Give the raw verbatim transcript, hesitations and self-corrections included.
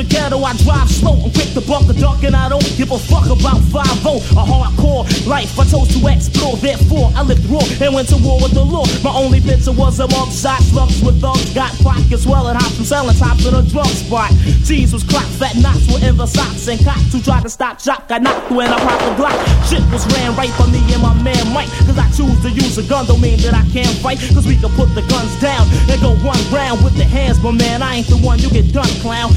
ghetto, I drive slow. I'm quick to buck a duck and I don't give a fuck about five oh. A hardcore life, I chose to explore. Therefore, I lived raw and went to war with the law. My only picture was a mug shot, slugs with thugs. Got pockets well and hops from selling tops in a drug spot. Jeans was clocked, fat knots were in the socks. And cops who tried to stop shop got knocked when I popped the block. Shit was ran right by me and my man Mike. Cause I choose to use a gun, don't mean that I can't fight. Cause we can put the guns down and go one round with the hands. But man, I ain't the one you get done, clown.